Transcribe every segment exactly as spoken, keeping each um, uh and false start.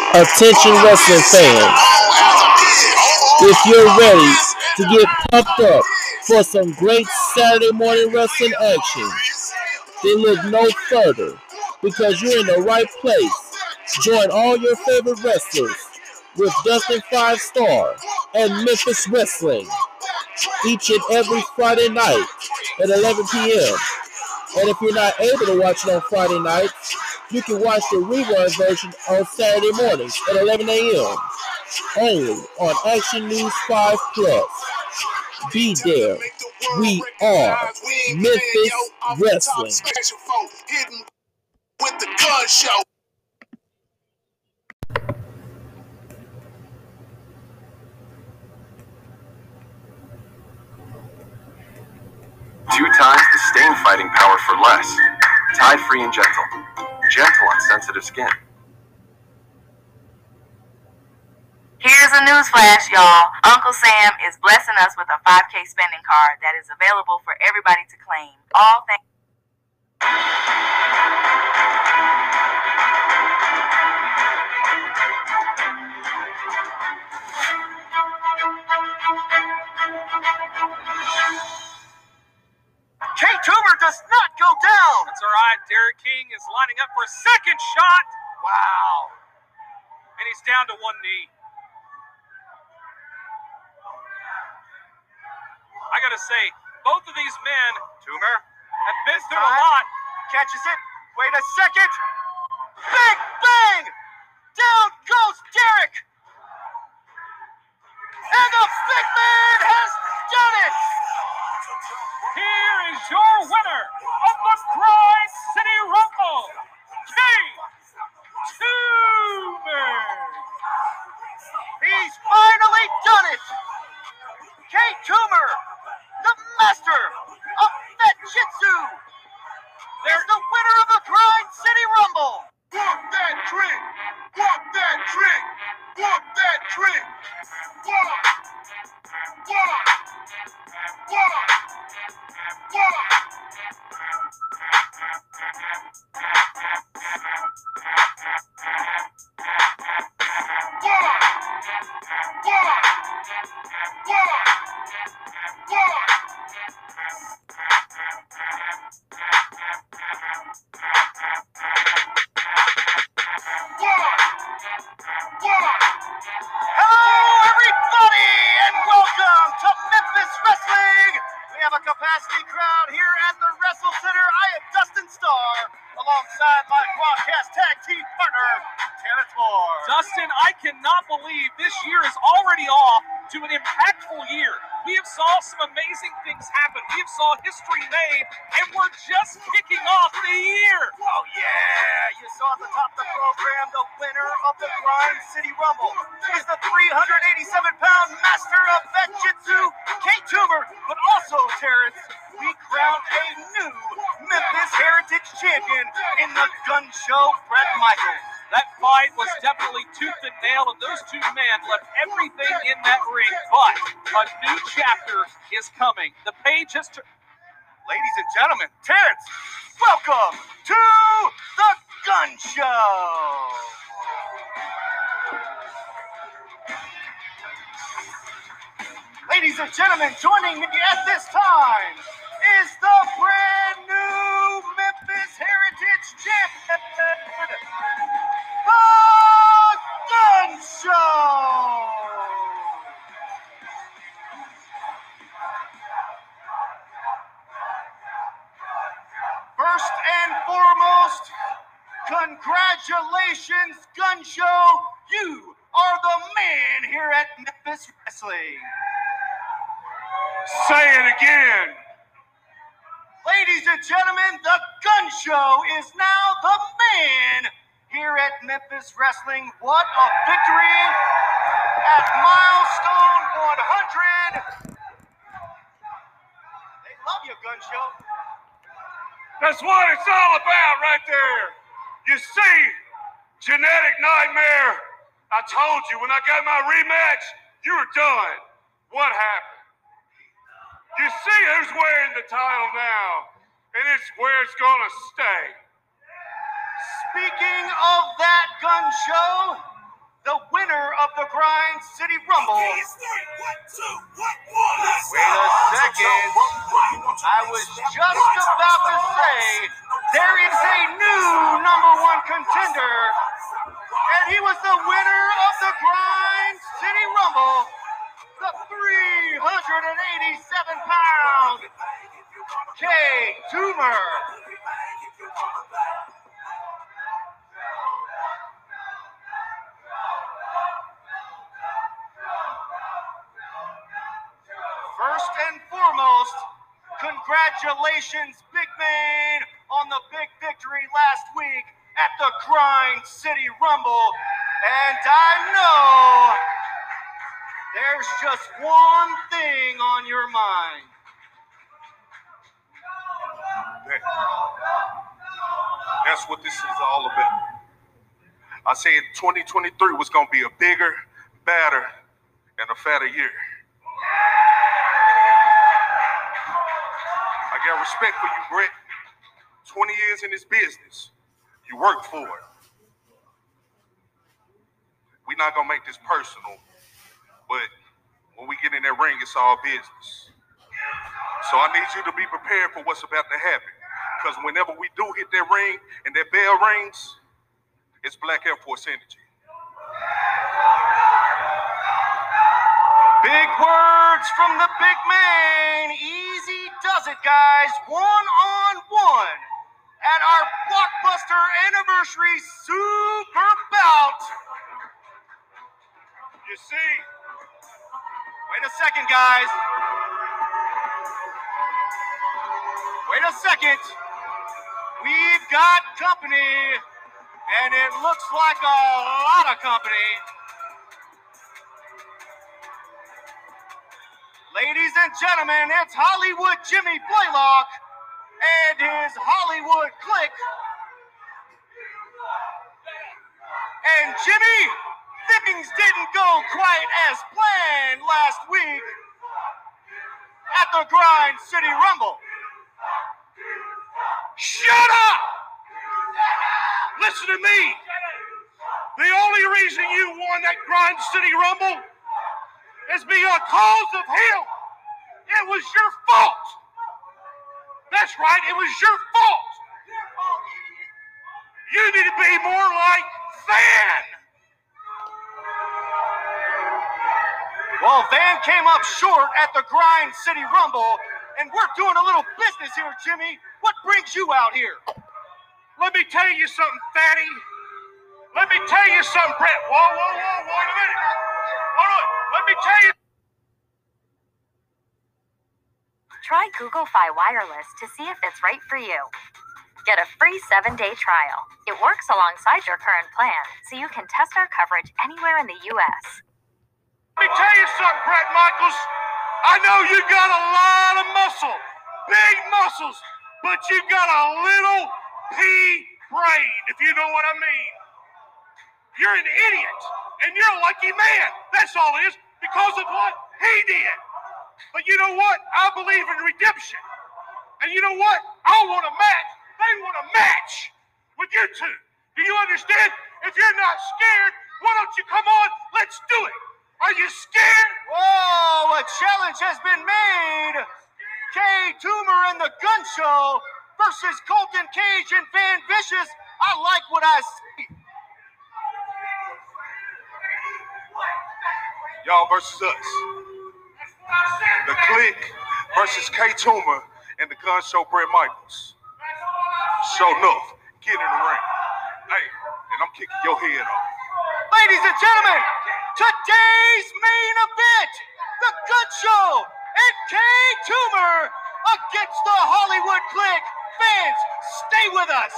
Attention wrestling fans, if you're ready to get pumped up for some great Saturday morning wrestling action, then look no further because you're in the right place. Join all your favorite wrestlers with Dustin Five Star and Memphis Wrestling each and every Friday night at eleven p.m. And if you're not able to watch it on Friday nights, you can watch the rerun version on Saturday mornings at eleven a.m. only on Action News five Plus. Be there. We are Memphis Wrestling. With the gun show. Two times the staying fighting power for less. Tide free and gentle. Gentle on sensitive skin. Here's a news flash, y'all. Uncle Sam is blessing us with a five K spending card that is available for everybody to claim. All thanks. Kate Toomer does not go down. That's all right. Derek King is lining up for a second shot. Wow. And he's down to one knee. I got to say, both of these men, Toomer, have been through a lot. Catches it. Wait a second. Big bang. Down goes Derek. And the big man has done it. Here is your winner of the Grind City Rumble, Kate Toomer. He's finally done it. Kate Toomer, the master of Vetjitsu, is the winner of the Grind City Rumble. Walk that trick. Walk that trick. Walk that trick. Walk. Walk. Walk. Capacity crowd here at the Wrestle Center. I am Dustin Starr, alongside my broadcast tag team partner, Terrence Moore. Dustin, I cannot believe this year is already off to an impactful year. We have saw some amazing things happen. We have saw history made, and we're just kicking off the year. Oh yeah, you saw at the top of the program, the winner of the Grind City Rumble is the three hundred eighty-seven pound master of Vetjitsu, Kate Toomer, but also, Terrence, we crowned a new Memphis Heritage Champion in the gun show, Bret Michaels. That fight was definitely tooth and nail, and those two men left everything in that ring. But a new chapter is coming. The page has turned. Ladies and gentlemen, Terrence, welcome to the Gun Show. Ladies and gentlemen, joining me at this time is the brand new Memphis Heritage Champion, The Gun Show! First and foremost, congratulations, Gun Show! You are the man here at Memphis Wrestling. Say it again. Ladies and gentlemen, the Gun Show is now the man here at Memphis Wrestling. What a victory at Milestone one hundred. They love you, Gun Show. That's what it's all about right there. You see, Genetic Nightmare, I told you when I got my rematch, you were done. What happened? You see who's wearing the title now, and it's where it's going to stay. Speaking of that, Gun Show, the winner of the Grind City Rumble. Wait a second. I was just about to say there is a new number one contender, and he was the winner of the Grind City Rumble, the three hundred eighty-seven pound Kay Toomer. First and foremost, congratulations, Big Man, on the big victory last week at the Grind City Rumble. And I know there's just one thing on your mind. That's what this is all about. I said twenty twenty-three was going to be a bigger, badder, and a fatter year. I got respect for you, Brett. twenty years in this business. You worked for it. We're not going to make this personal, but when we get in that ring, it's all business. So I need you to be prepared for what's about to happen. Because whenever we do hit that ring and that bell rings, it's Black Air Force energy. Big words from the big man. Easy does it, guys. One on one at our Blockbuster Anniversary Super Bout. You see? Wait a second, guys. Wait a second. We've got company, and it looks like a lot of company. Ladies and gentlemen, it's Hollywood Jimmy Blaylock and his Hollywood Clique. And Jimmy, things didn't go quite as planned last week at the Grind City Rumble. Shut up! Listen to me. The only reason you won that Grind City Rumble is because of him. It was your fault. That's right, it was your fault. You need to be more like Van. Well, Van came up short at the Grind City Rumble, and we're doing a little business here, Jimmy. What brings you out here? Let me tell you something, fatty. Let me tell you something, Brett. Whoa, whoa, whoa, wait a minute. Hold on. Let me tell you. Try Google Fi Wireless to see if it's right for you. Get a free seven-day trial. It works alongside your current plan, so you can test our coverage anywhere in the U S. Let me tell you something, Brett Michaels. I know you got a lot of muscle, big muscles, but you got a little pea brain, if you know what I mean. You're an idiot, and you're a lucky man. That's all it is, because of what he did. But you know what? I believe in redemption. And you know what? I want a match. They want a match with you two. Do you understand? If you're not scared, why don't you come on? Let's do it. Are you scared? Whoa, a challenge has been made. Kay Toomer and the Gun Show versus Colton Cage and Van Vicious. I like what I see. Y'all versus us. The Clique versus Kay Toomer and the Gun Show Brett Michaels. Show enough. Get in the ring. Hey, and I'm kicking your head off. Ladies and gentlemen, today's main event, the Gun Show and Kay Toomer against the Hollywood Clique. Fans, stay with us.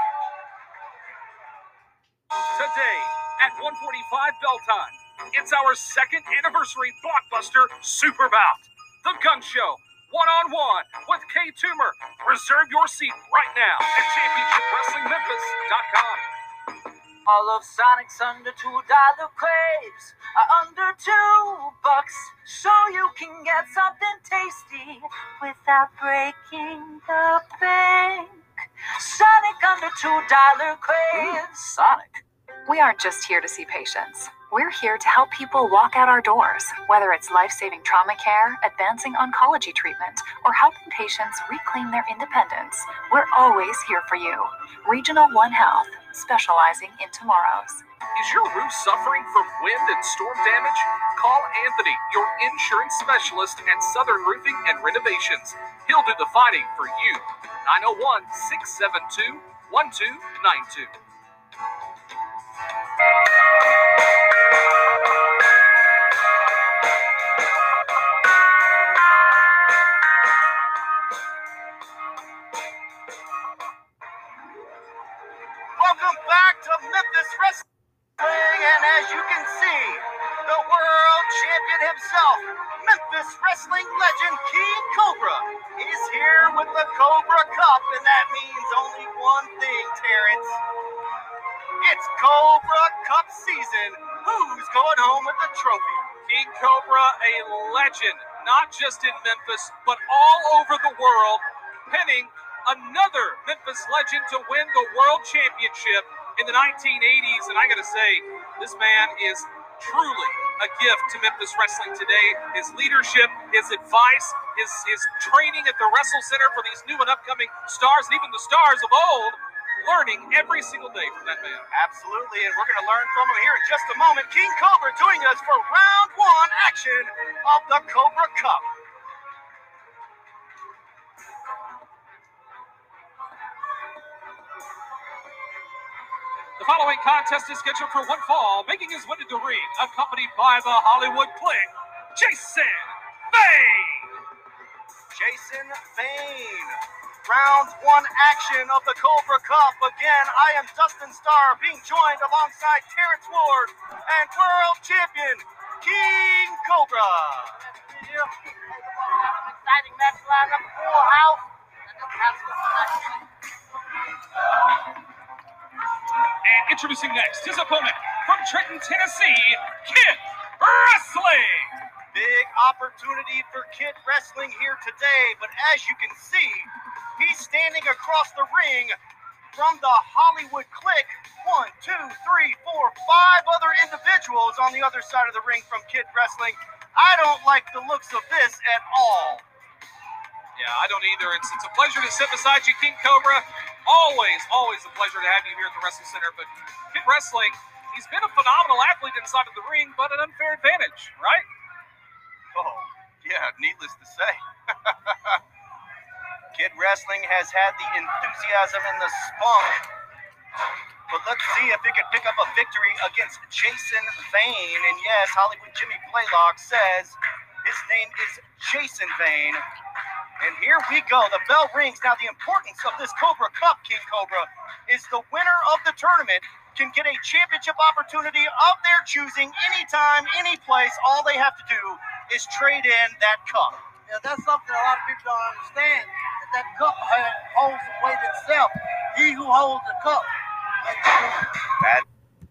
Today at one forty-five bell time, it's our second anniversary Blockbuster Super Bout. The Gun Show, one-on-one with Kay Toomer. Reserve your seat right now at championship wrestling memphis dot com. All of Sonic's under two dollar craves are under two bucks, so you can get something tasty without breaking the bank. Sonic under two dollar craves. Sonic. We aren't just here to see patients. We're here to help people walk out our doors, whether it's life-saving trauma care, advancing oncology treatment, or helping patients reclaim their independence. We're always here for you. Regional One Health, specializing in tomorrows. Is your roof suffering from wind and storm damage? Call Anthony, your insurance specialist at Southern Roofing and Renovations. He'll do the fighting for you. nine oh one, six seven two, one two nine two. Welcome back to Memphis Wrestling, and as you can see, the world champion himself, Memphis Wrestling legend King Cobra, is here with the Cobra Cup, and that means only one thing, Terrence. It's Cobra Cup season. Who's going home with the trophy? King Cobra, a legend, not just in Memphis, but all over the world, pinning another Memphis legend to win the World Championship in the nineteen eighties. And I gotta say, this man is truly a gift to Memphis Wrestling today. His leadership, his advice, his, his training at the Wrestle Center for these new and upcoming stars, and even the stars of old, learning every single day from that man. Absolutely, and we're going to learn from him here in just a moment. King Cobra joining us for round one action of the Cobra Cup. The following contest is scheduled for one fall, making his way to the ring, accompanied by the Hollywood Click, Jason Fane. Jason Fane. Round one action of the Cobra Cup. Again, I am Dustin Starr, being joined alongside Terrence Ward and world champion King Cobra. Exciting match lineup, full house. And introducing next, his opponent from Trenton, Tennessee, Kid Wrestling. Big opportunity for Kid Wrestling here today, but as you can see, he's standing across the ring from the Hollywood Click. One, two, three, four, five other individuals on the other side of the ring from Kid Wrestling. I don't like the looks of this at all. Yeah, I don't either. It's, it's a pleasure to sit beside you, King Cobra. Always, always a pleasure to have you here at the Wrestle Center. But Kid Wrestling, he's been a phenomenal athlete inside of the ring, but an unfair advantage, right? Oh, yeah, needless to say. Kid Wrestling has had the enthusiasm and the spunk. But let's see if he can pick up a victory against Jason Fane. And yes, Hollywood Jimmy Blaylock says his name is Jason Fane. And here we go. The bell rings. Now, the importance of this Cobra Cup, King Cobra, is the winner of the tournament can get a championship opportunity of their choosing anytime, any place. All they have to do is trade in that cup. Yeah, that's something a lot of people don't understand. That, that cup holds the weight itself. He who holds the cup. That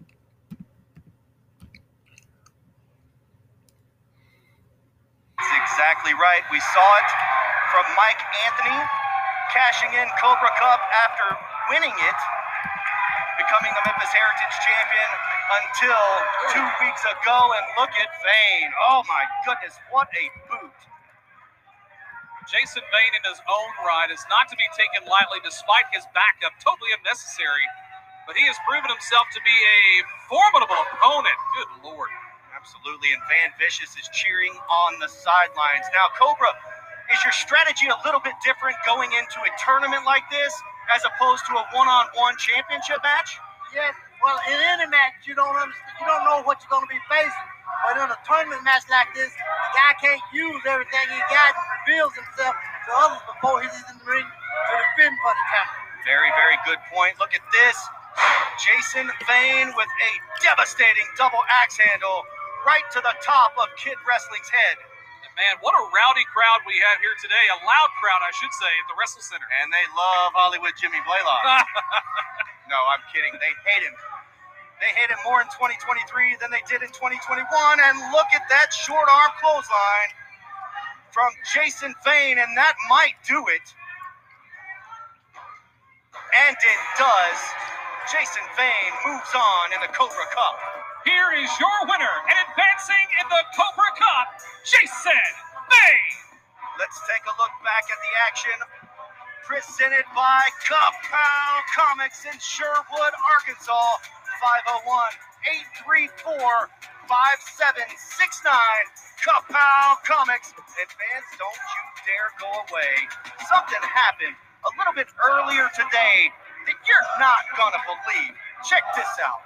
is exactly right. We saw it from Mike Anthony cashing in Cobra Cup after winning it, becoming the Memphis Heritage Champion until two weeks ago. And look at Fane. Oh my goodness, what a boot. Jason Fane in his own right is not to be taken lightly despite his backup, totally unnecessary. But he has proven himself to be a formidable opponent. Good Lord. Absolutely, and Van Vicious is cheering on the sidelines. Now, Cobra, is your strategy a little bit different going into a tournament like this as opposed to a one-on-one championship match? Yes, well, in any match, you don't understand, you don't know what you're going to be facing. But in a tournament match like this, the guy can't use everything he got and reveals himself to others before he's in the ring to defend for the title. Very, very good point. Look at this. Jason Fane with a devastating double axe handle right to the top of Kid Wrestling's head. Man, what a rowdy crowd we have here today. A loud crowd, I should say, at the Wrestle Center. And they love Hollywood Jimmy Blaylock. No, I'm kidding. They hate him. They hate him more in twenty twenty-three than they did in twenty twenty-one. And look at that short arm clothesline from Jason Fane, and that might do it. And it does. Jason Vane moves on in the Cobra Cup. Here is your winner and advancing in the Cobra Cup, Jason Vane. Let's take a look back at the action presented by Cup Pound Comics in Sherwood, Arkansas. five oh one, eight three four, five seven six nine. Cup Pound Comics. Advance, don't you dare go away. Something happened a little bit earlier today that you're not gonna believe. Check this out.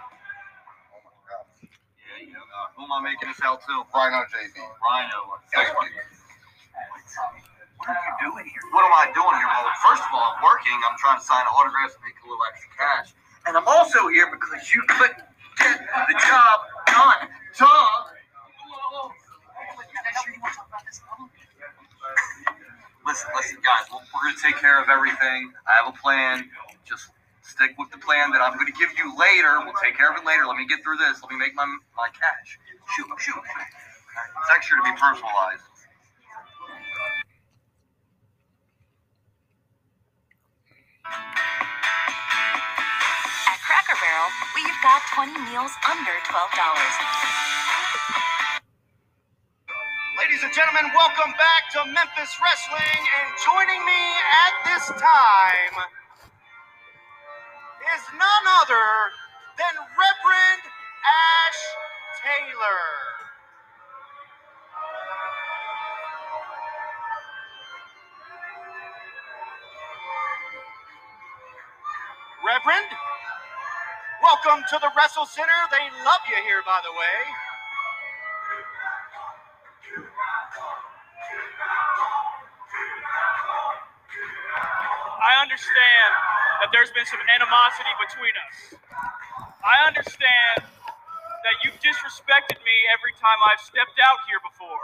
Yeah, you know, uh, who am I making this out to? Rhino J B. Rhino. Thank you. What are you doing here? What am I doing here? Well, first of all, I'm working. I'm trying to sign autographs and make a little extra cash. And I'm also here because you couldn't get the job done. Tom! Listen, listen, guys. We're, we're going to take care of everything. I have a plan. Just stick with the plan that I'm going to give you later. We'll take care of it later. Let me get through this. Let me make my, my cash. Shoot, shoot. It's extra to be personalized. At Cracker Barrel, we've got twenty meals under twelve dollars. Ladies and gentlemen, welcome back to Memphis Wrestling, and joining me at this time is none other than Reverend Ash Taylor. Reverend, welcome to the Wrestle Center. They love you here, by the way. I understand that there's been some animosity between us. I understand that you've disrespected me every time I've stepped out here before.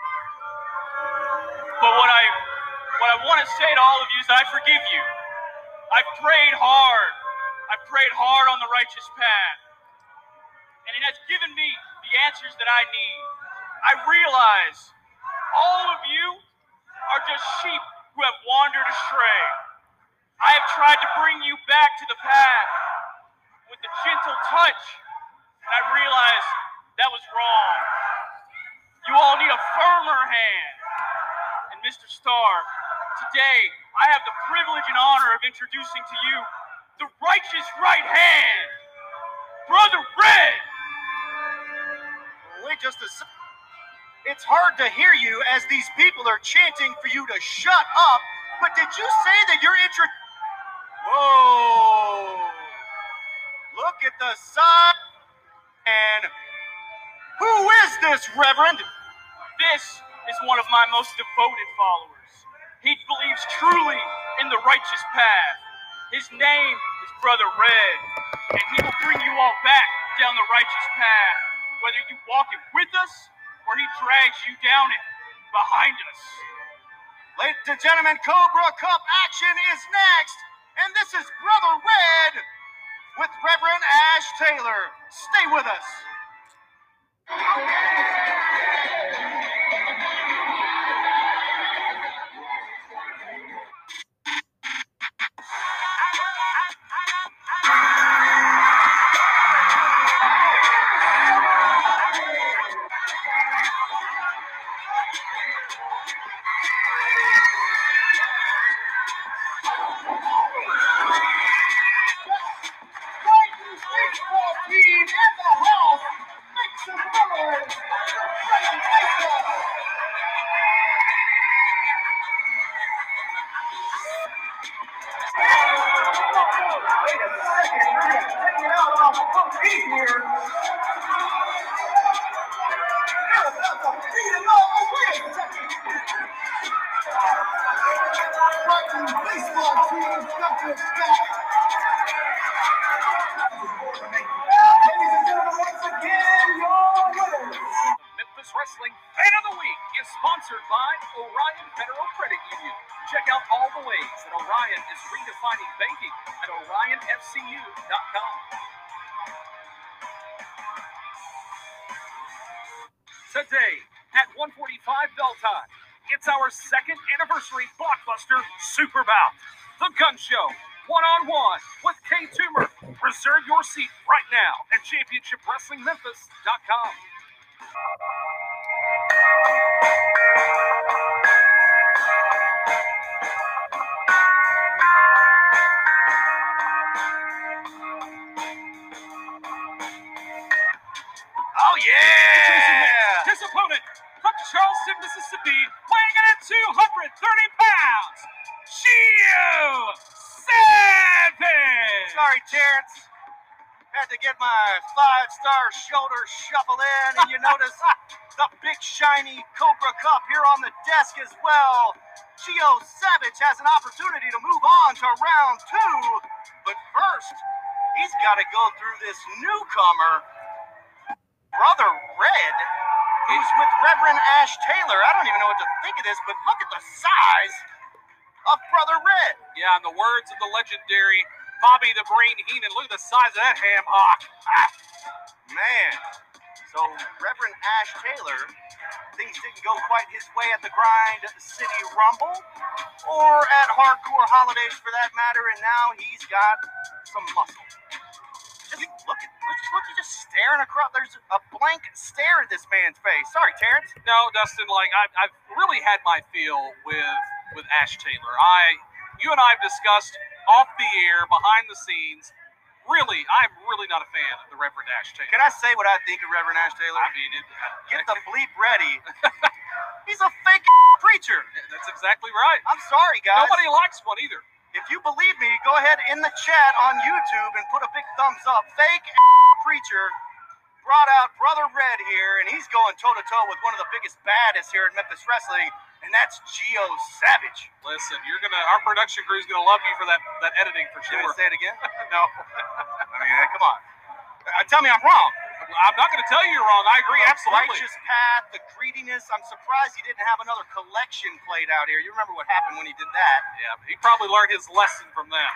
But what I what I want to say to all of you is that I forgive you. I've prayed hard. I've prayed hard on the righteous path. And it has given me the answers that I need. I realize all of you are just sheep who have wandered astray. I have tried to bring you back to the path with a gentle touch, and I realize that was wrong. You all need a firmer hand. And Mister Starr, today I have the privilege and honor of introducing to you the righteous right hand, Brother Red. Wait just a second. It's hard to hear you as these people are chanting for you to shut up, but did you say that you're intro... Whoa! Look at the side. And who is this, Reverend? This is one of my most devoted followers. He believes truly in the righteous path. His name is Brother Red, and he will bring you all back down the righteous path, whether you walk it with us or he drags you down it behind us. Ladies and gentlemen, Cobra Cup action is next, and this is Brother Red with Reverend Ash Taylor. Stay with us. Memphis Wrestling Fan of the Week is sponsored by Orion Federal Credit Union. Check out all the ways that Orion is redefining banking at orion f c u dot com. Today at one forty-five bell time, it's our second anniversary blockbuster Super Bout, The Gun Show, one-on-one with K Toomer. Reserve your seat right now at championship wrestling memphis dot com. Oh, yeah! His opponent from Charleston, Mississippi, weighing in at two hundred thirty pounds, Gio Savage! Sorry, Terrence. Had to get my five-star shoulder shuffle in, and you notice the big shiny Cobra Cup here on the desk as well. Gio Savage has an opportunity to move on to round two, but first, he's got to go through this newcomer, Brother Red, who's with Reverend Ash Taylor. I don't even know what to think of this, but look at the size of Brother Red. Yeah, in the words of the legendary Bobby the Brain Heenan, look at the size of that ham hock. Ah. Man, so Reverend Ash Taylor, things didn't go quite his way at the Grind City Rumble or at Hardcore Holidays for that matter, and now he's got some muscle. Just look at, look, look, he's just staring across. There's a blank stare at this man's face. Sorry, Terrence. No, Dustin, like, I've, I've really had my feel with, with Ash Taylor. I, you and I have discussed off the air, behind the scenes. Really, I'm really not a fan of the Reverend Ash Taylor. Can I say what I think of Reverend Ash Taylor? I mean, it, Get the bleep ready. He's a fake preacher. That's exactly right. I'm sorry, guys. Nobody likes one either. If you believe me, go ahead in the chat on YouTube and put a big thumbs up. Fake preacher brought out Brother Red here, and he's going toe-to-toe with one of the biggest baddest here in Memphis Wrestling, and that's Gio Savage. Listen, you're gonna, our production crew's gonna love you for that, that editing for sure. Can I say it again? No. I mean, hey, come on. Uh, tell me I'm wrong. I'm not gonna tell you you're wrong. I agree, the absolutely. Righteous path, the greediness. I'm surprised he didn't have another collection played out here. You remember what happened when he did that? Yeah, he probably learned his lesson from that.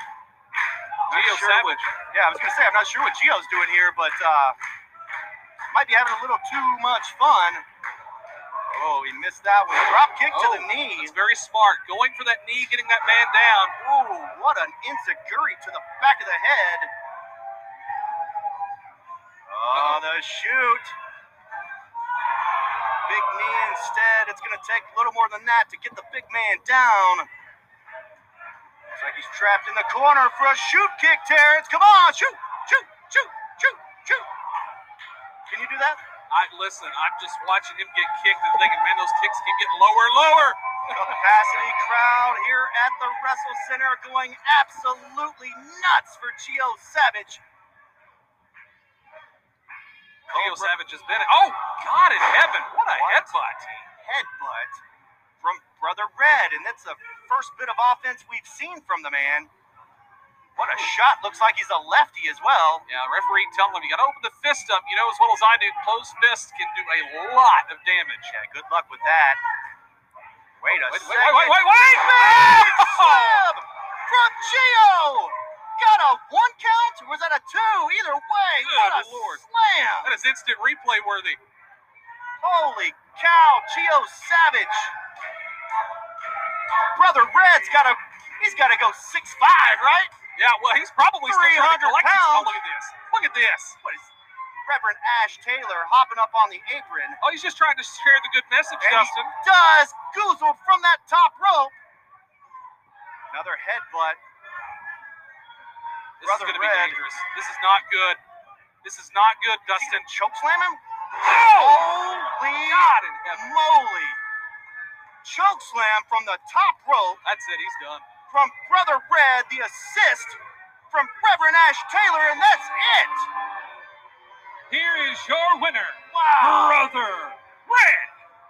Gio sure Savage. What, yeah, I was gonna say I'm not sure what Gio's doing here, but uh, might be having a little too much fun. Oh, he missed that one. Drop kick oh, to the knee. That's very smart. Going for that knee, getting that man down. Ooh, what an enziguri to the back of the head. Oh, the shoot. Big knee instead. It's going to take a little more than that to get the big man down. Looks like he's trapped in the corner for a shoot kick, Terrence. Come on, shoot, shoot, shoot, shoot, shoot. Can you do that? I listen, I'm just watching him get kicked and thinking, man, those kicks keep getting lower and lower. Capacity crowd here at the Wrestle Center going absolutely nuts for Gio Savage. Gio Savage has been, oh, God in heaven, what a what? headbutt. Headbutt from Brother Red, and that's the first bit of offense we've seen from the man. What a shot. Looks like he's a lefty as well. Yeah, referee telling him, you got to open the fist up. You know as well as I do, closed fists can do a lot of damage. Yeah, good luck with that. Wait a wait, second. Wait, wait, wait, wait! Big slam from Gio! Got a one count, or was that a two? Either way, good what a Lord. slam. That is instant replay worthy. Holy cow, Gio Savage. Brother Red's got to, he's got to go six five, right? Yeah, well, he's probably still trying to collect his, oh, look at this. Look at this. What is Reverend Ash Taylor hopping up on the apron? Oh, he's just trying to share the good message, and Dustin. He does goozled from that top rope. Another headbutt. This Brother is going to be dangerous. This is not good. This is not good, Dustin. Choke slam him? Oh! Holy God in heaven. moly. Choke slam from the top rope. That's it. He's done. From Brother Red, the assist from Reverend Ash Taylor, and that's it. Here is your winner, wow. Brother Red.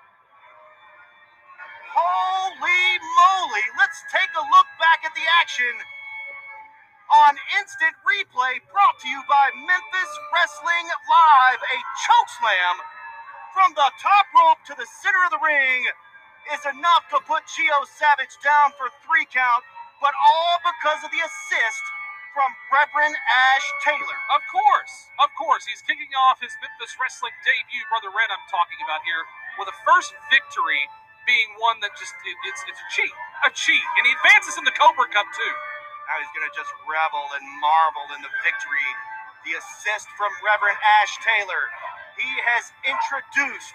Holy moly. Let's take a look back at the action on Instant Replay, brought to you by Memphis Wrestling Live. A chokeslam from the top rope to the center of the ring is enough to put Gio Savage down for three count, but all because of the assist from Reverend Ash Taylor. Of course, of course. He's kicking off his Memphis Wrestling debut, Brother Red I'm talking about here, with a first victory being one that just, it, it's, it's a cheat, a cheat. And he advances in the Cobra Cup too. Now he's going to just revel and marvel in the victory. The assist from Reverend Ash Taylor. He has introduced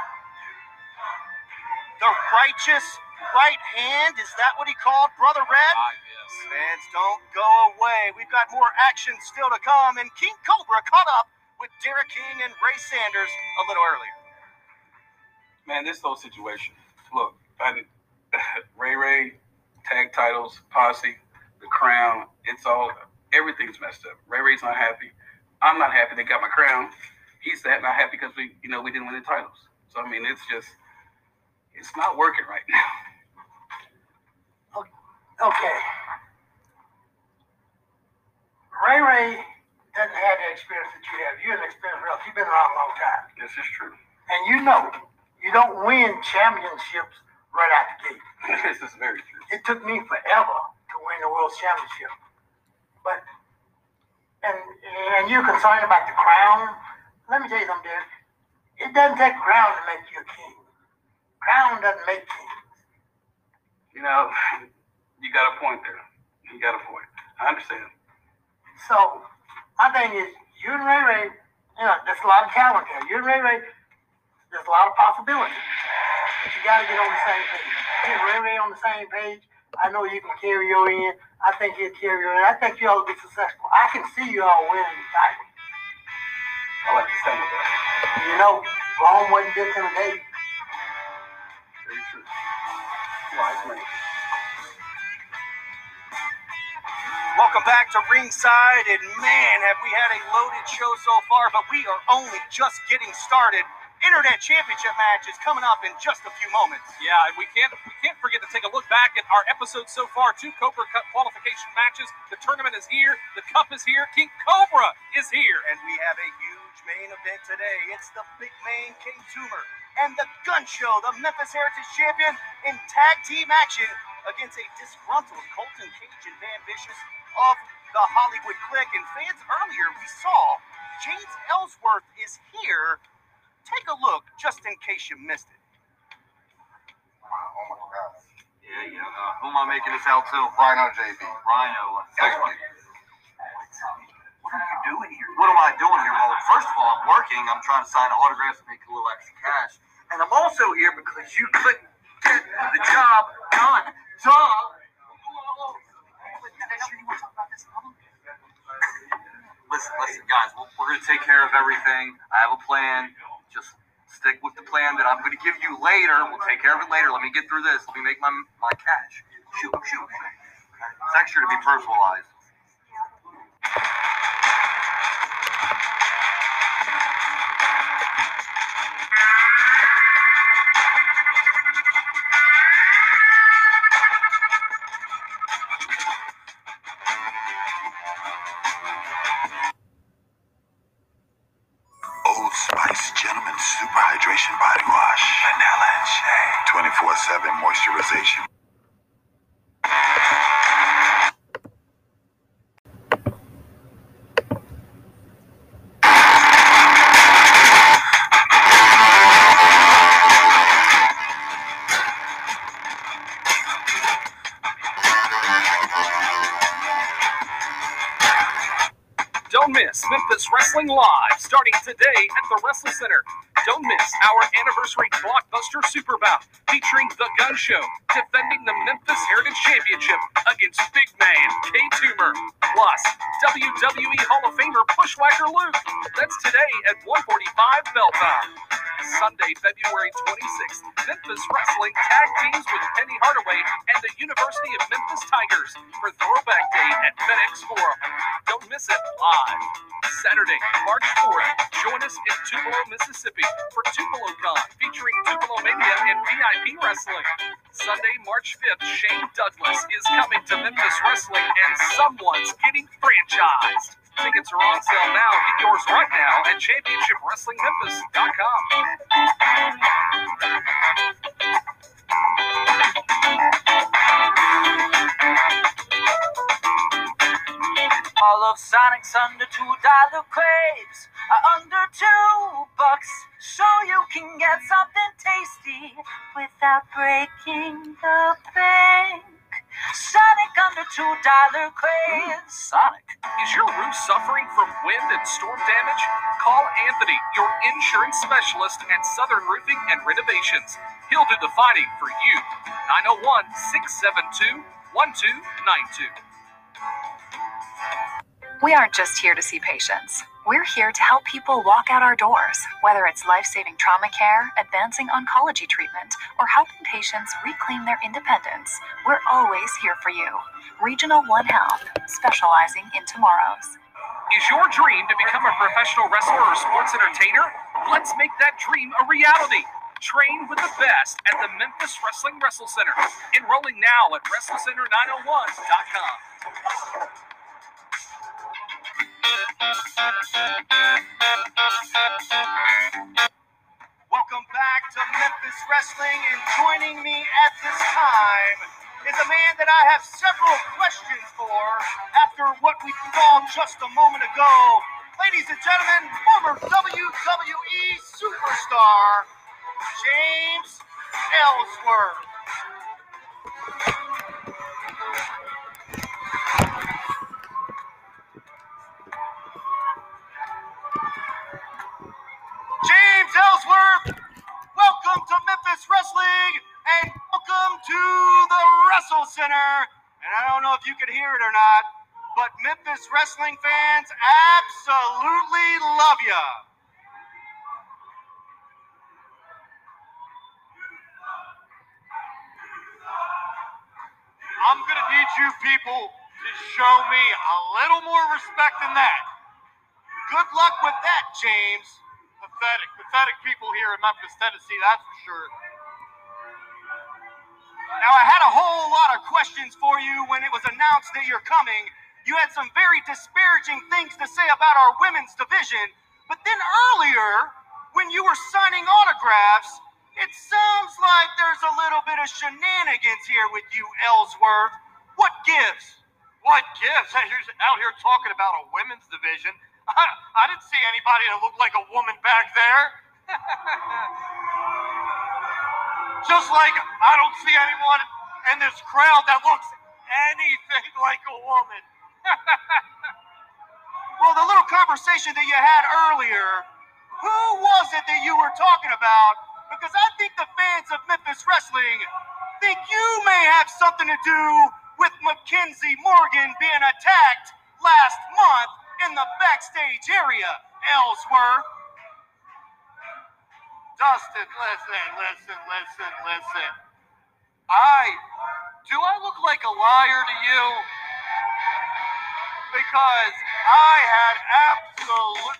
the righteous right hand. Is that what he called Brother Red? Ah, yes. Fans, don't go away. We've got more action still to come. And King Cobra caught up with Derek King and Ray Sanders a little earlier. Man, this whole situation. Look, I, Ray Ray, tag titles, posse, the crown, it's all, everything's messed up. Ray Ray's not happy. I'm not happy they got my crown. He's not happy because we, you know, we didn't win the titles. So, I mean, it's just, it's not working right now. Okay. Ray Ray doesn't have the experience that you have. You're an experienced wrestler. You've been around a long time. This is true. And you know, you don't win championships right out the gate. This is very true. It took me forever to win the World Championship. But, and and you're concerned about the crown. Let me tell you something, Derek. It doesn't take a crown to make you a king. Crown doesn't make kings. You know, you got a point there. You got a point. I understand. So, my thing is, you and Ray Ray, you know, there's a lot of talent there. You and Ray Ray, there's a lot of possibilities. But you got to get on the same page. Get Ray Ray on the same page. I know you can carry your in. I think he'll carry your in. I think you all will be successful. I can see you all winning the title. I like the sound of that. You know, Rome wasn't built in a day. Very true. Wise man. Welcome back to Ringside, and man, have we had a loaded show so far, but we are only just getting started. Internet Championship match is coming up in just a few moments. Yeah, and we can't we can't forget to take a look back at our episodes so far. Two Cobra Cup qualification matches. The tournament is here. The cup is here. King Cobra is here. And we have a huge main event today. It's the big man, King Toomer, and the Gun Show, the Memphis Heritage Champion, in tag team action against a disgruntled Colton Cage and Van Vicious of the Hollywood Clique. And fans, earlier we saw James Ellsworth is here. Take a look, just in case you missed it. Oh my God. Yeah, yeah. Uh, who am I making this out to? Rhino J B. Rhino. Excellent. What are you doing here? What am I doing here? Well, first of all, I'm working. I'm trying to sign autographs and make a little extra cash. And I'm also here because you couldn't get the job done. Duh. Listen, listen, guys. We're, we're going to take care of everything. I have a plan. Just stick with the plan that I'm going to give you later. We'll take care of it later. Let me get through this. Let me make my my cash. Shoot, shoot. It's extra to be personalized. Old Spice Gentleman Super Hydration Body Wash. Vanilla and shea. twenty-four seven moisturization. Don't miss Memphis Wrestling Live, starting today at the Wrestle Center. Don't miss our anniversary blockbuster super bout featuring The Gun Show, defending the Memphis Heritage Championship against Big Man K Toomer, plus W W E Hall of Famer Bushwhacker Luke. That's today at one forty-five bell time. Sunday, February twenty-sixth, Memphis Wrestling tag teams with Penny Hardaway and the University of Memphis Tigers for Throwback Day at FedEx Forum. Don't miss it live. Saturday, March fourth, join us in Tupelo, Mississippi for TupeloCon, featuring Tupelo Mania and V I P Wrestling. Sunday, March fifth, Shane Douglas is coming to Memphis Wrestling, and someone's getting franchised. Tickets are on sale now. Get yours right now at championship wrestling memphis dot com. All of Sonic's under two dollar craves are under two bucks, so you can get something tasty without breaking the bank. Sonic under two dollar craze. Sonic, is your roof suffering from wind and storm damage? Call Anthony, your insurance specialist at Southern Roofing and Renovations. He'll do the fighting for you. nine oh one, six seven two, one two nine two. We aren't just here to see patients. We're here to help people walk out our doors, whether it's life-saving trauma care, advancing oncology treatment, or helping patients reclaim their independence. We're always here for you. Regional One Health, specializing in tomorrows. Is your dream to become a professional wrestler or sports entertainer? Let's make that dream a reality. Train with the best at the Memphis Wrestling Wrestle Center. Enrolling now at wrestle center nine oh one dot com. Welcome back to Memphis Wrestling, and joining me at this time is a man that I have several questions for after what we saw just a moment ago. Ladies and gentlemen, former W W E superstar, James Ellsworth. James Ellsworth, welcome to Memphis Wrestling, and welcome to the Wrestle Center. And I don't know if you could hear it or not, but Memphis wrestling fans absolutely love ya. I'm going to need you people to show me a little more respect than that. Good luck with that, James. Pathetic, pathetic people here in Memphis, Tennessee, that's for sure. Now, I had a whole lot of questions for you when it was announced that you're coming. You had some very disparaging things to say about our women's division, but then earlier, when you were signing autographs, it sounds like there's a little bit of shenanigans here with you, Ellsworth. What gives? What gives? You're out here talking about a women's division. I, I didn't see anybody that looked like a woman back there. Just like I don't see anyone in this crowd that looks anything like a woman. Well, the little conversation that you had earlier, who was it that you were talking about? Because I think the fans of Memphis Wrestling think you may have something to do with Mackenzie Morgan being attacked last month in the backstage area, Ellsworth. Dustin, listen, listen, listen, listen. I, do I look like a liar to you? Because I had absolute...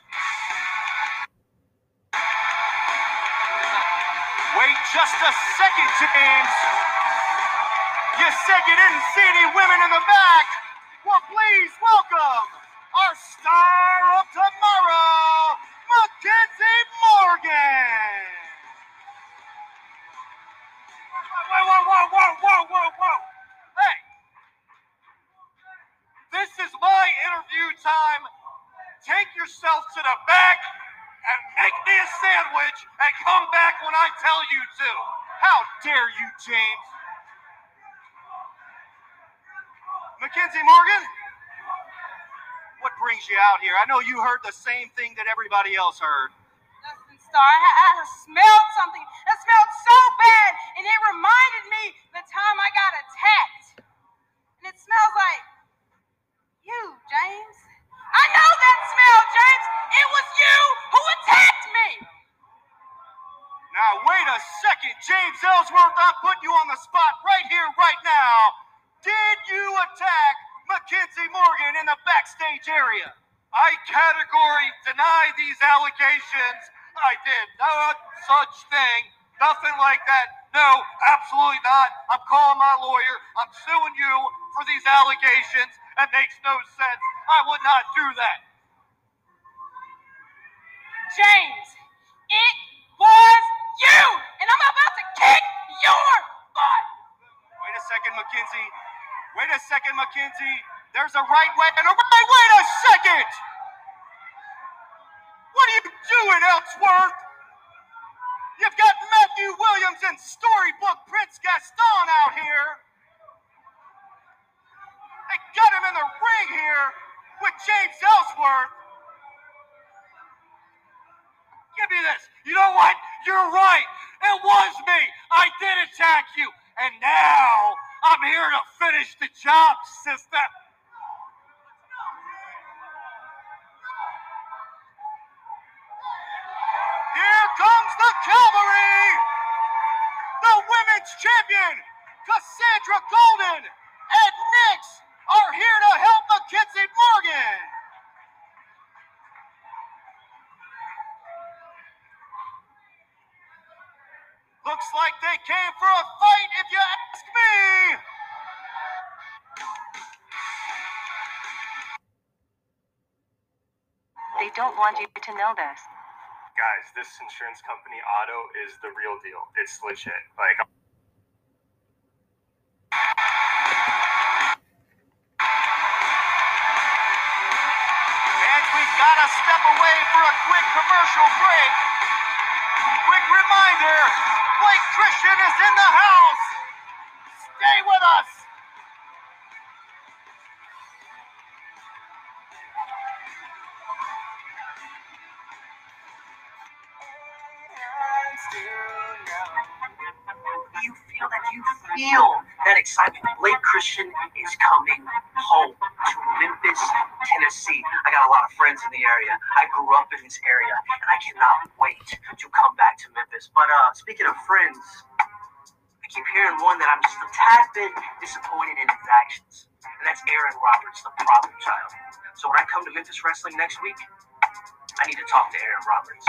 Wait just a second, James. You said you didn't see any women in the back. Well, please welcome our star of tomorrow, Mackenzie Morgan. Whoa, whoa, whoa, whoa, whoa, whoa, whoa. Hey, this is my interview time. Take yourself to the back and make me a sandwich and come back when I tell you to. How dare you, James? Mackenzie Morgan? What brings you out here? I know you heard the same thing that everybody else heard. Dustin Star, I, I smelled something that smelled so bad, and it reminded me the time I got attacked. And it smells like you, James. I know that smell, James. It was you who attacked me. Now, wait a second, James Ellsworth. I'm putting you on the spot right here, right now. Did you attack Mackenzie Morgan in the backstage area? I categorically deny these allegations. I did no such thing. Nothing like that. No, absolutely not. I'm calling my lawyer. I'm suing you for these allegations. That makes no sense. I would not do that. James, it was you, and I'm about to kick your butt. Wait a second, Mackenzie. Wait a second, Mackenzie. There's a right way and a right. Wait a second. What are you doing, Ellsworth? You've got Matthew Williams and storybook Prince Gaston out here. got him in the ring here with James Ellsworth. Give me this. You know what? You're right. It was me. I did attack you. And now I'm here to finish the job, sister. Here comes the cavalry. The women's champion, Cassandra Golden, and Nyx are here to help Mackenzie Morgan. Looks like they came for a fight, if you ask me. They don't want you to know this. Guys, this insurance company auto is the real deal. It's legit. Like, and we gotta step away for a quick commercial break. Quick reminder, Blake Christian is in the house. Stay with us. You feel that you feel that excitement. Blake Christian is coming home to Memphis, Tennessee. I got a lot of friends in the area. I grew up in this area, and I cannot wait to come back to Memphis. But uh, speaking of friends, I keep hearing one that I'm just a tad bit disappointed in his actions, and that's Aaron Roberts, the problem child. So when I come to Memphis Wrestling next week, I need to talk to Aaron Roberts.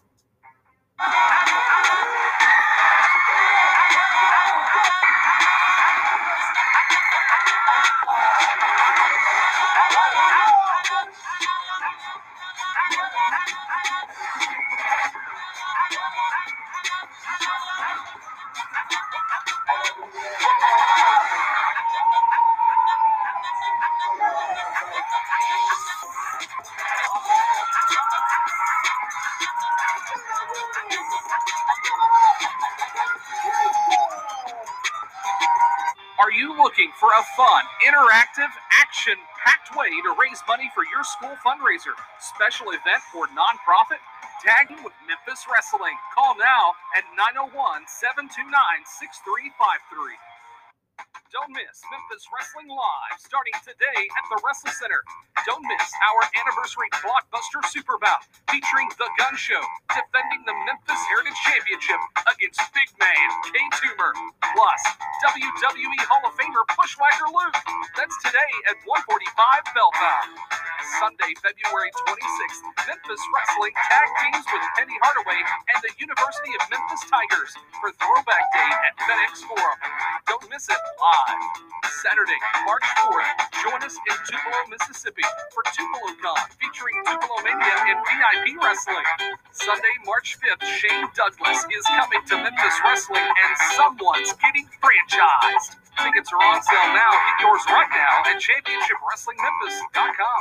Are you looking for a fun, interactive, action-packed way to raise money for your school fundraiser, special event, or nonprofit? Tag in with Memphis Wrestling. Call now at nine oh one, seven two nine, six three five three. Don't miss Memphis Wrestling Live, starting today at the Wrestle Center. Don't miss our anniversary blockbuster Super Bout, featuring The Gun Show, defending the Memphis Heritage Championship against Big Man K-Toomer, plus W W E Hall of Famer Bushwhacker Luke. That's today at one forty-five Bell Time. Sunday, February twenty-sixth, Memphis Wrestling tag teams with Penny Hardaway and the University of Memphis Tigers for Throwback Day at FedEx Forum. Don't miss it live. Saturday, March fourth, join us in Tupelo, Mississippi for TupeloCon, featuring Tupelo Mania and V I P Wrestling. Sunday, March fifth, Shane Douglas is coming to Memphis Wrestling, and someone's getting franchised. Tickets are on sale now. Get yours right now at championship wrestling memphis dot com.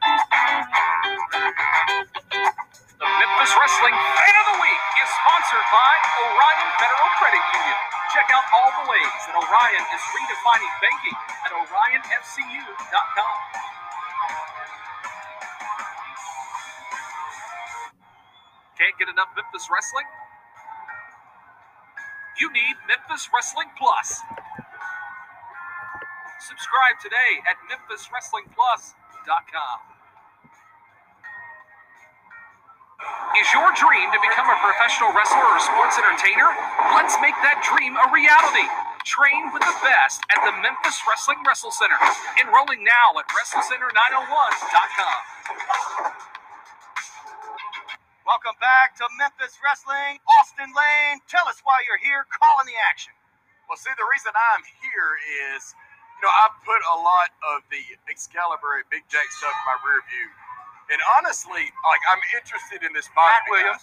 The Memphis Wrestling Fan of the Week is sponsored by Orion Federal Credit Union. Check out all the ways that Orion is redefining banking at orion f c u dot com. Can't get enough Memphis Wrestling? You need Memphis Wrestling Plus. Subscribe today at memphis wrestling plus dot com. Is your dream to become a professional wrestler or sports entertainer? Let's make that dream a reality. Train with the best at the Memphis Wrestling Wrestle Center. Enrolling now at wrestle center nine oh one dot com. Welcome back to Memphis Wrestling. Austin Lane, tell us why you're here calling the action. Well, see, the reason I'm here is, you know, I put a lot of the Excalibur and Big Jack stuff in my rear view. And honestly, like, I'm interested in this body. Matt Williams.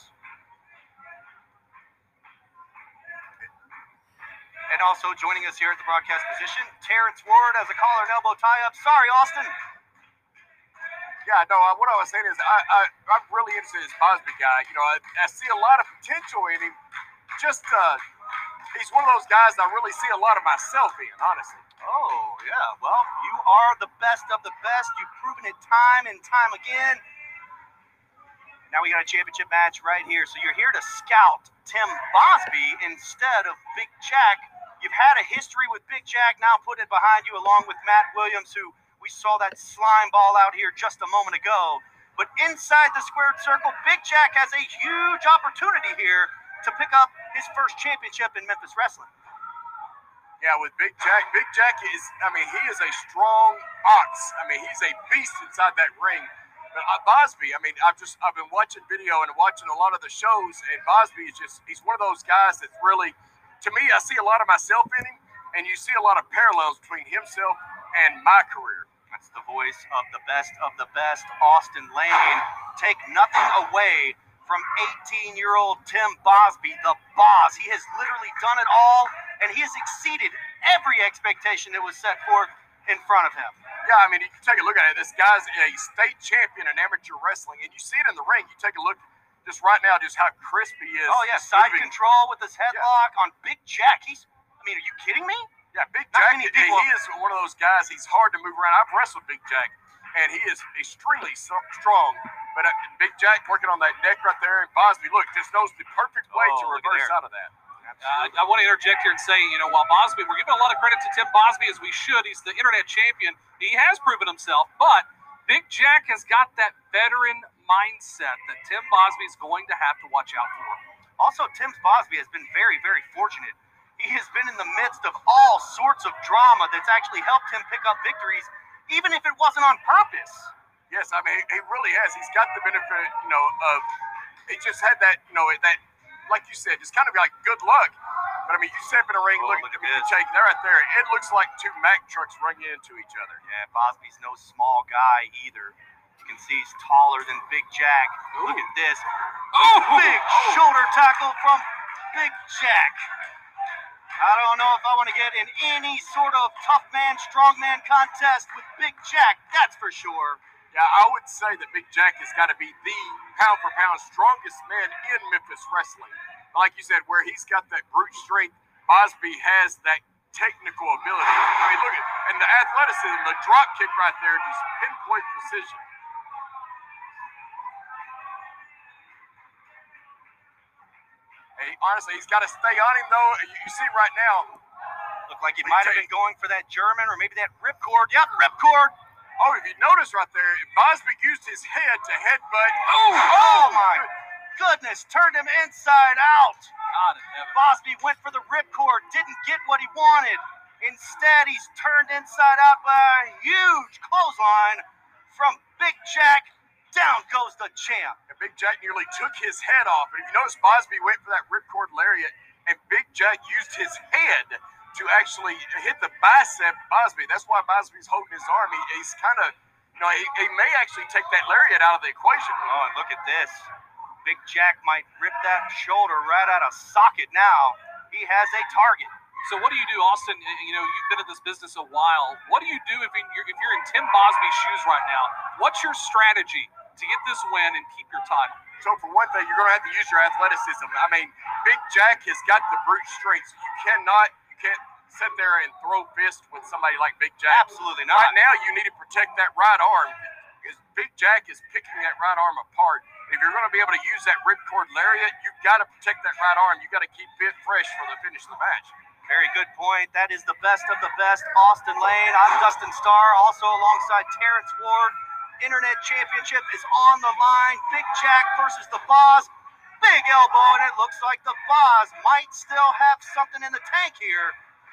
And also joining us here at the broadcast position, Terrence Ward as a collar and elbow tie-up. Sorry, Austin. Yeah, no, I, what I was saying is I, I, I'm really interested in this Cosby guy. You know, I, I see a lot of potential in him. Just, uh, he's one of those guys I really see a lot of myself in, honestly. Oh, yeah. Well, you are the best of the best. You've proven it time and time again. Now we got a championship match right here. So you're here to scout Tim Bosby instead of Big Jack. You've had a history with Big Jack, now putting it behind you along with Matt Williams, who we saw that slime ball out here just a moment ago. But inside the squared circle, Big Jack has a huge opportunity here to pick up his first championship in Memphis Wrestling. Yeah, with Big Jack, Big Jack is, I mean, he is a strong ox. I mean, he's a beast inside that ring. But uh, Bosby, I mean, I've just, I've been watching video and watching a lot of the shows, and Bosby is just, he's one of those guys that's really, to me, I see a lot of myself in him, and you see a lot of parallels between himself and my career. That's the voice of the best of the best, Austin Lane. Take nothing away from eighteen-year-old Tim Bosby, the boss. He has literally done it all, and he has exceeded every expectation that was set forth in front of him. Yeah, I mean, you can take a look at it. This guy's a state champion in amateur wrestling, and you see it in the ring. You take a look just right now, just how crisp he is. Oh, yeah, side moving. Control with his headlock yeah. on Big Jack. He's, I mean, are you kidding me? Yeah, Big Jack, he, he is one of those guys, he's hard to move around. I've wrestled Big Jack, and he is extremely so strong. But uh, Big Jack working on that neck right there, and Bosby, look, just knows the perfect way oh, to reverse out of that. Uh, I want to interject here and say, you know, while Bosby, we're giving a lot of credit to Tim Bosby as we should. He's the internet champion. He has proven himself, but Big Jack has got that veteran mindset that Tim Bosby is going to have to watch out for. Also, Tim Bosby has been very, very fortunate. He has been in the midst of all sorts of drama that's actually helped him pick up victories, even if it wasn't on purpose. Yes, I mean, he really has. He's got the benefit, you know, of, he just had that, you know, that, like you said, it's kind of like good luck. But I mean, you step in a ring, oh, look, look at this. Jake, they're right there. It looks like two Mack trucks running into each other. Yeah, Bosby's no small guy either. You can see he's taller than Big Jack. Ooh. Look at this. Oh, big oh. shoulder tackle from Big Jack. I don't know if I want to get in any sort of tough man, strong man contest with Big Jack, that's for sure. Yeah, I would say that Big Jack has got to be the pound for pound strongest man in Memphis wrestling. Like you said, where he's got that brute strength, Bosby has that technical ability. I mean, look at, and the athleticism, the drop kick right there, just pinpoint precision. Hey, honestly, he's got to stay on him, though. You, you see right now. Look like he might have been going for that German or maybe that ripcord. Yep, ripcord. Oh, if you notice right there, Bosby used his head to headbutt. Oh, oh my goodness, turned him inside out. God, Bosby went for the ripcord, didn't get what he wanted. Instead, he's turned inside out by a huge clothesline from Big Jack. Down goes the champ. And Big Jack nearly took his head off. And if you notice, Bosby went for that ripcord lariat, and Big Jack used his head to actually hit the bicep of Bosby. That's why Bosby's holding his arm. He, he's kind of, you know, he, he may actually take that lariat out of the equation. Oh, and look at this. Big Jack might rip that shoulder right out of socket now. He has a target. So what do you do, Austin? You know, you've been in this business a while. What do you do if you're, if you're in Tim Bosby's shoes right now? What's your strategy to get this win and keep your title? So for one thing, you're going to have to use your athleticism. I mean, Big Jack has got the brute strength. So you cannot, you can't sit there and throw fists with somebody like Big Jack. Absolutely not. Right now, you need to protect that right arm. Because Big Jack is picking that right arm apart. If you're going to be able to use that ripcord lariat, you've got to protect that right arm. You've got to keep it fresh for the finish of the match. Very good point. That is the best of the best. Austin Lane. I'm Dustin Starr, also alongside Terrence Ward. Internet Championship is on the line. Big Jack versus the Boz. Big elbow, and it looks like the Boz might still have something in the tank here.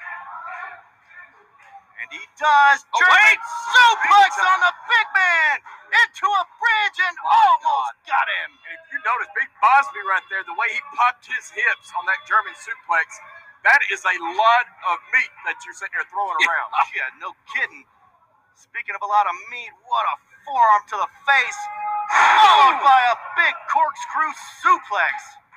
And he does. Oh, German wait. suplex on the big man into a bridge and oh, almost God. got him. And if you notice, Big Bosby right there, the way he popped his hips on that German suplex, that is a lot of meat that you're sitting there throwing around. Yeah, no kidding. Speaking of a lot of meat, what a forearm to the face, followed by a big corkscrew suplex.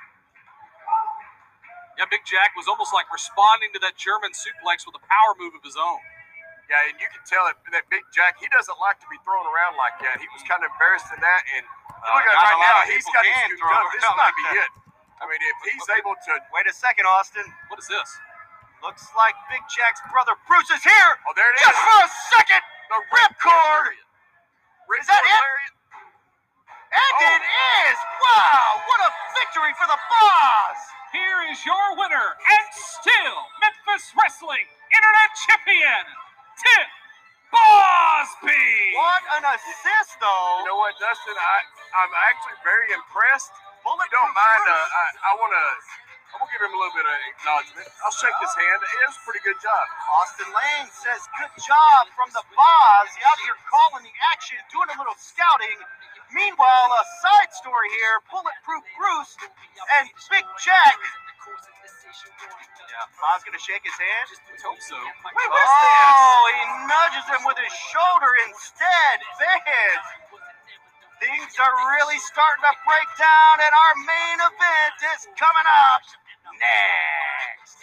Yeah, Big Jack was almost like responding to that German suplex with a power move of his own. Yeah, and you can tell that, that Big Jack, he doesn't like to be thrown around like that. He was kind of embarrassed in that, and uh, look at it right now. He's got his scooped up. This might be it. I mean, if he's able to... Wait a second, Austin. What is this? Looks like Big Jack's brother Bruce is here. Oh, there it is. Just for a second. The Ripcord. Is that it? Lariat. And Oh. it is. Wow, what a victory for the Boss. Here is your winner and still Memphis Wrestling Internet Champion, Tim Bosby. What an assist, though. You know what, Dustin? I, I'm actually very impressed. If you Bulletproof don't mind, uh, Bruce. I, I want to I'm gonna give him a little bit of acknowledgement. I'll shake his hand. It was a pretty good job. Austin Lane says, good job from the Boss. Out here calling the action, doing a little scouting. Meanwhile, a side story here, Bulletproof Bruce and Big Jack. Yeah, Boss gonna shake his hand? Let's hope so. Wait, what's oh, he nudges him with his shoulder instead. Man, things are really starting to break down, and our main event is coming up next.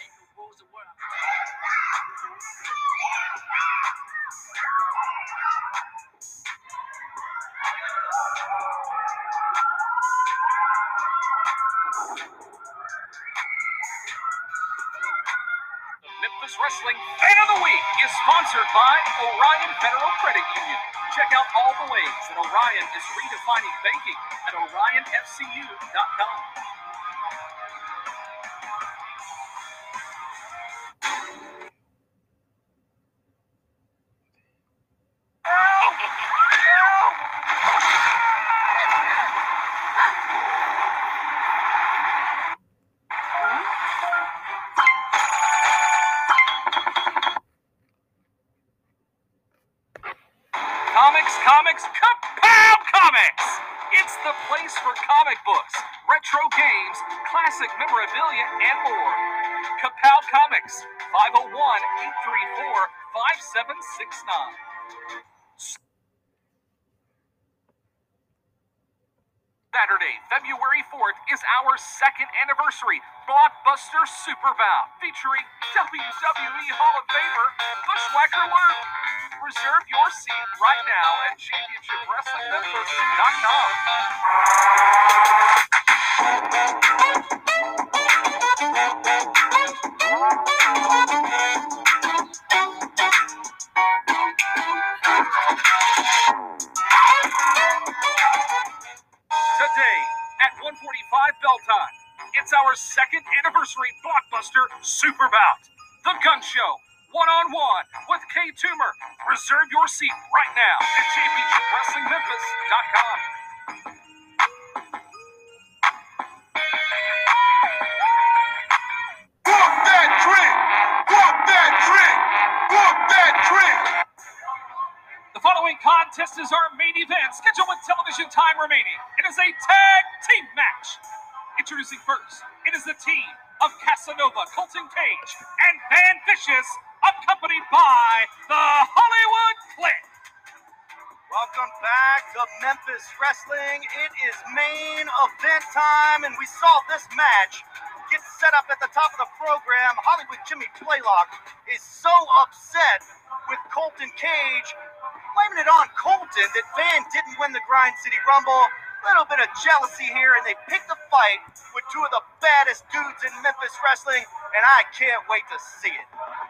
Memphis Wrestling Fan of the Week is sponsored by Orion Federal Credit Union. Check out all the ways that Orion is redefining banking at orion f c u dot com. Comics, comics, Kapow Comics! It's the place for comic books, retro games, classic memorabilia, and more. Kapow Comics, five oh one, eight three four, five seven six nine. Saturday, February fourth is our second anniversary Blockbuster Super Bout featuring W W E Hall of Famer Bushwhacker Luke. Reserve your seat right now at championship wrestling memphis dot com. Today at one forty-five bell time, it's our second anniversary Blockbuster Super Bout. The Gun Show, one-on-one with K Toomer. Reserve your seat right now at championship wrestling memphis dot com. Walk that drink! Walk that drink! Walk that drink! The following contest is our main event, scheduled with television time remaining. It is a tag team match. Introducing first, it is the team of Casanova, Colton Cage, and Van Vicious, accompanied by the Hollywood Clique. Welcome back to Memphis Wrestling. It is main event time, and we saw this match get set up at the top of the program. Hollywood Jimmy Playlock is so upset with Colton Cage, blaming it on Colton that Van didn't win the Grind City Rumble. Little bit of jealousy here, and they picked a fight with two of the baddest dudes in Memphis Wrestling, and I can't wait to see it.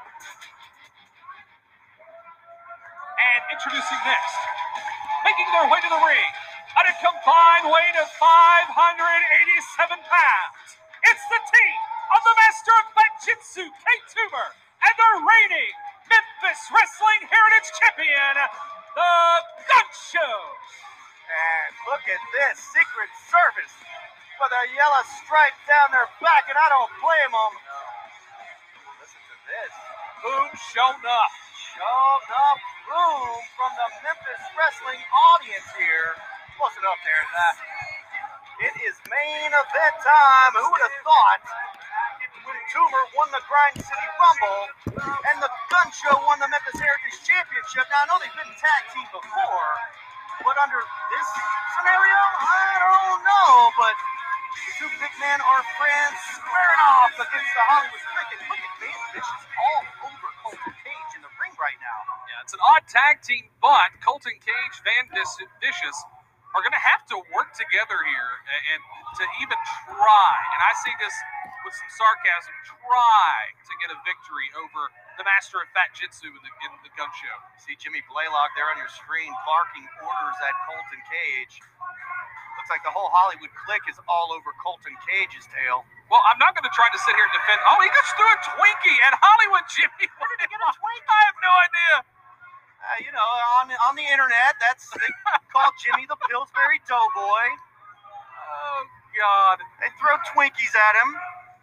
And introducing next, making their way to the ring at a combined weight of five hundred eighty-seven pounds, it's the team of the Master of Bajitsu, K Toomer, and the reigning Memphis Wrestling Heritage Champion, the Gun Show. And look at this, Secret Service with a yellow stripe down their back, and I don't blame them. Listen to this. Boom, shown up. Showed up boom from the Memphis Wrestling audience here. Close it up there. That. It is main event time. Who would have thought when Toomer won the Grind City Rumble and the Gun Show won the Memphis Heritage Championship? Now, I know they've been tag team before, but under this scenario, I don't know. But the two big men are friends, squaring off against the Hollywood Clique. And look at Van Vicious all over Colton Cage in the ring right now. Yeah, it's an odd tag team, but Colton Cage, Van Vicious are going to have to work together here and, and to even try, and I say this with some sarcasm, try to get a victory over the master of Fat Jitsu in the, in the gun show. See Jimmy Blaylock there on your screen barking orders at Colton Cage. Looks like the whole Hollywood clique is all over Colton Cage's tail. Well, I'm not going to try to sit here and defend. Oh, he just threw a Twinkie at Hollywood Jimmy. Where did he get a Twinkie? I have no idea. Uh, you know, on on the internet, that's they call Jimmy the Pillsbury Doughboy. Oh God! They throw Twinkies at him.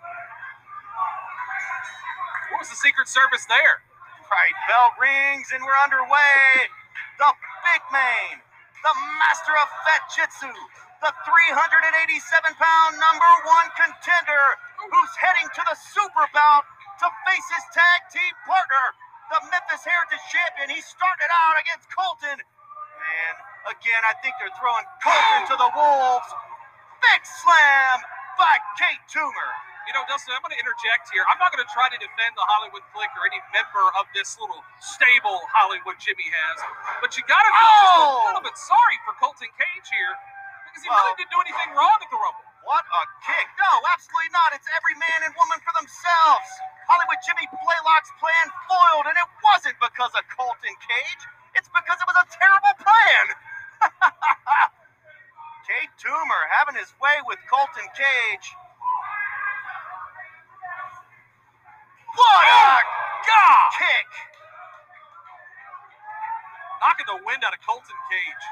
What was the Secret Service there? Right, bell rings and we're underway. The big man, the master of Fat Jitsu, the three hundred eighty-seven pound number one contender, who's heading to the Super Bout to face his tag team partner, the Memphis Heritage Champion. He started out against Colton. And again, I think they're throwing Colton to the wolves. Big slam by Kate Toomer. You know, Dustin, I'm going to interject here. I'm not going to try to defend the Hollywood clique or any member of this little stable Hollywood Jimmy has. But you got to feel Oh! just a little bit sorry for Colton Cage here because he Well, really didn't do anything wrong at the Rumble. What a kick. No, absolutely not. It's every man and woman for themselves. Hollywood Jimmy Blaylock's plan foiled, and it wasn't because of Colton Cage. It's because it was a terrible plan. Kate Toomer having his way with Colton Cage. What a God! kick. Knocking the wind out of Colton Cage.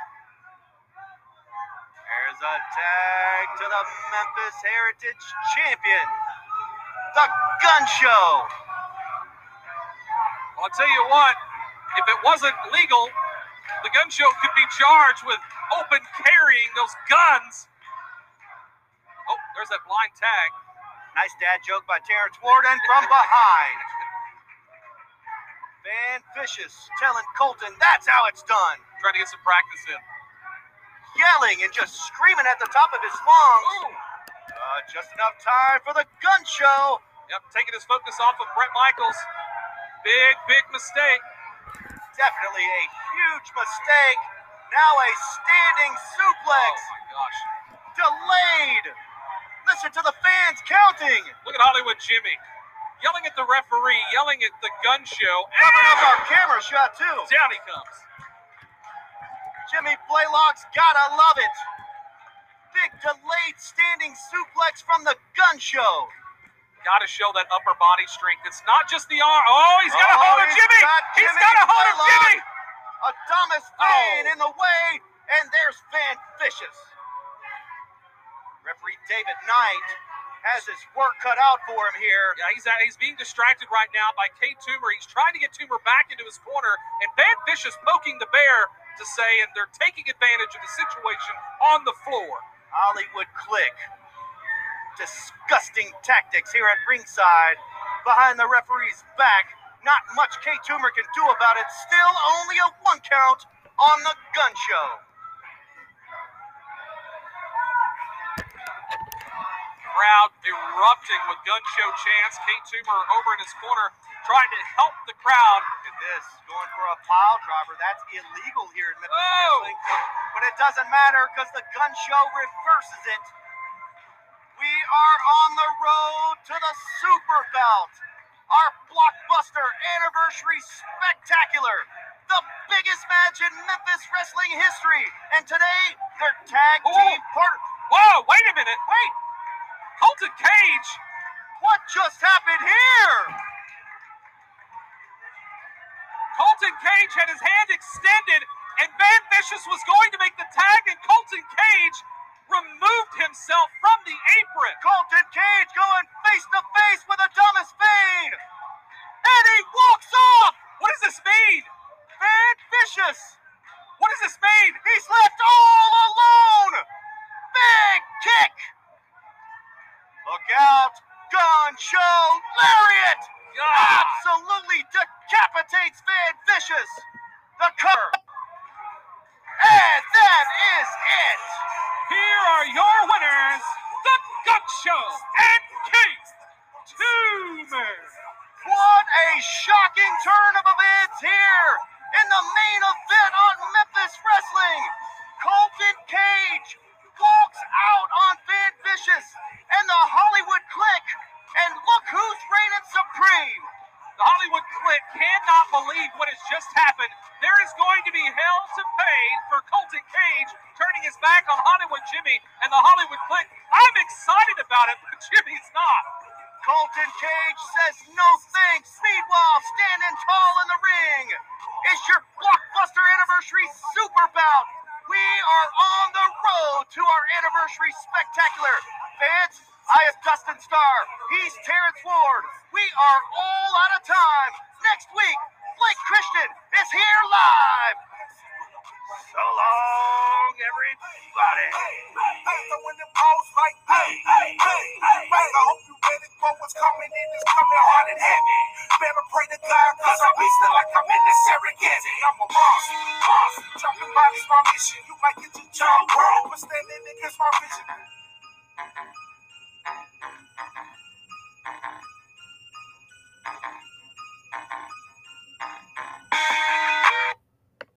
There's a tag to the Memphis Heritage Champion, the Gun Show. Well, I'll tell you what, if it wasn't legal, the Gun Show could be charged with open carrying those guns. Oh, there's that blind tag. Nice dad joke by Terrence Warden from behind. Van Vicious telling Colton that's how it's done. Trying to get some practice in. Yelling and just screaming at the top of his lungs. Uh, just enough time for the Gun Show. Yep, taking his focus off of Bret Michaels. Big, big mistake. Definitely a huge mistake. Now a standing suplex. Oh my gosh. Delayed. Listen to the fans counting. Look at Hollywood Jimmy. Yelling at the referee, yelling at the Gun Show. Covering up our camera shot too. Down he comes. Jimmy Blaylock's gotta love it. Big delayed standing suplex from the Gun Show. Got to show that upper body strength. It's not just the arm. Oh, he's got a Oh, hold of he's Jimmy. got He's Jimmy got a hold of Blaylock. Jimmy. Adonis Fane Oh. in the way, and there's Van Vicious. Referee David Knight has his work cut out for him here. Yeah, he's he's being distracted right now by Kate Toomer. He's trying to get Toomer back into his corner, and Van Vicious poking the bear to say, and they're taking advantage of the situation on the floor. Hollywood clique. Disgusting tactics here at ringside. Behind the referee's back. Not much Kate Toomer can do about it. Still only a one count on the Gun Show. Crowd erupting with Gun Show chants. Kate Toomer over in his corner trying to help the crowd. Look at this. Going for a pile driver. That's illegal here in Memphis Oh. Wrestling. But it doesn't matter because the Gun Show reverses it. We are on the road to the Super Bout. Our blockbuster anniversary spectacular. The biggest match in Memphis wrestling history. And today, their tag Oh. team partner. Whoa, wait a minute. Wait, Colton Cage. what just happened here? Colton Cage had his hand extended, and Van Vicious was going to make the tag, and Colton Cage removed himself from the apron. Colton Cage going face to face with Adonis Fane. And he walks off. What does this mean? Van Vicious. What does this mean? He's left all alone. Big kick. Look out. Gun Show lariat. God. Absolutely decapitates Van Vicious. The cover. And that is it. Here are your winners, the Gun Show and Kate Toomer. What a shocking turn of events here in the main event on Memphis Wrestling. Colton Colton Cage walks out on Van Vicious and the Hollywood Clique, and look who's reigning supreme. The Hollywood Clique cannot believe what has just happened. There is going to be hell to pay for Colton Cage turning his back on Hollywood Jimmy and the Hollywood Clique. I'm excited about it, but Jimmy's not. Colton Cage says no thanks. Meanwhile, standing tall in the ring is your blockbuster anniversary super bout. We are on the road to our anniversary spectacular. Fans, I am Dustin Starr. He's Terrence Ward. We are all out of time. Next week, Blake Christian is here live. So long, everybody. Hey, hey, so when the pose like, hey, hey, hey, hey, right, I hope you ready for what's coming in. It's coming hard and heavy. Better pray to God, cause I'm beastin' like I'm in the Serengeti. I'm a boss, boss. Dropping bodies, my mission. You might get your job wrong, but standing against my vision.